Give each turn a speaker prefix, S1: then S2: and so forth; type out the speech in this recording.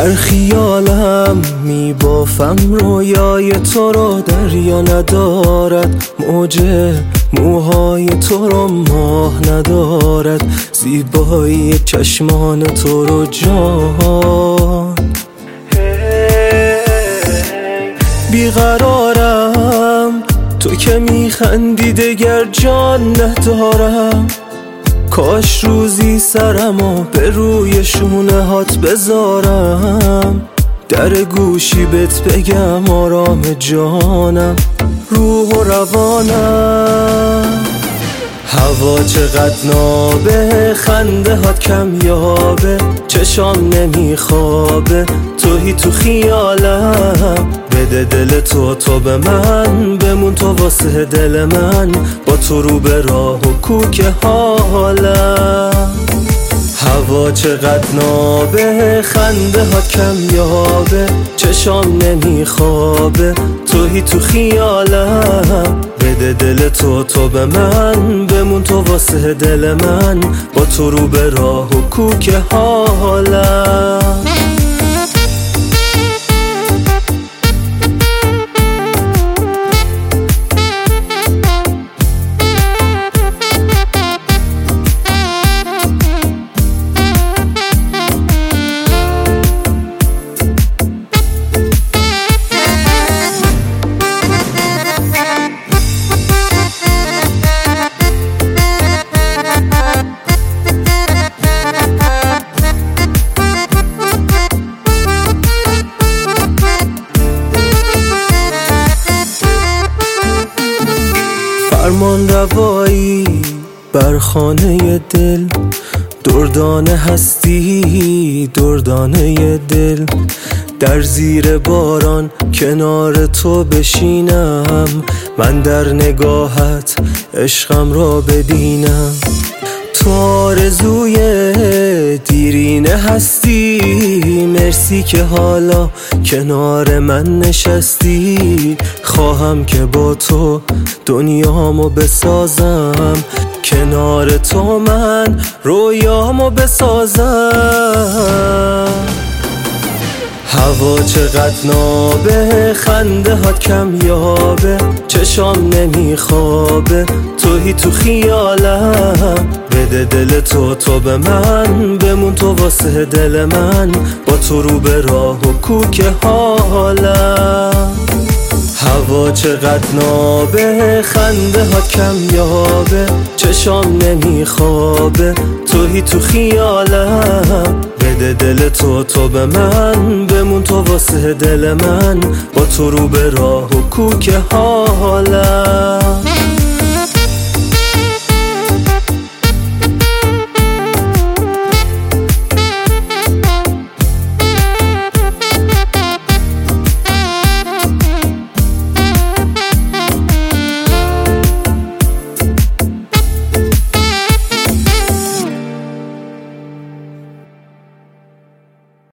S1: در خیالم میبافم رویای تو رو، دریا ندارد موجه موهای تو رو، ماه ندارد زیبایی چشمان تو رو جان. بیقرارم تو که میخندی دگر جان ندارم، کاش روزی سرمو به روی شونه هات بذارم، در گوشی بهت بگم آرام جانم روح و روانم. هوا چقدر نابه، خنده هات کم یابه، چشام نمیخوابه توهی تو خیالم، بده دل تو به من، بمون تو واسه دل من، با تو رو به راه و کوک حالم. هوا چقدر نابه، خنده هات کم یابه، چشام نمیخوابه توهی تو خیالم، بده دل تو به من، بمون تو واسه دل من، با تو رو به راه و کوک حالم. فرمان روایی بر خانه دل، دردانه هستی دردانه دل، در زیر باران کنار تو بشینم، من در نگاهت عشقم را بدینم. تو آرزوی دیرینه هستی، مرسی که حالا کنار من نشستی، خواهم که با تو دنیامو بسازم، کنار تو من رویامو بسازم. هوا چقدر نابه، خنده هات کم یابه، چشام نمیخوابه توهی تو خیالم، بده دل تو به من، بمون تو واسه دل من، با تو رو به راه و کوک حالم. هوا چقدر نابه، خنده هات کم یابه، چشام نمیخوابه توهی تو خیالم، بده دل تو به من، بمون تو واسه دل من، با تو رو به راه و کوک حالم.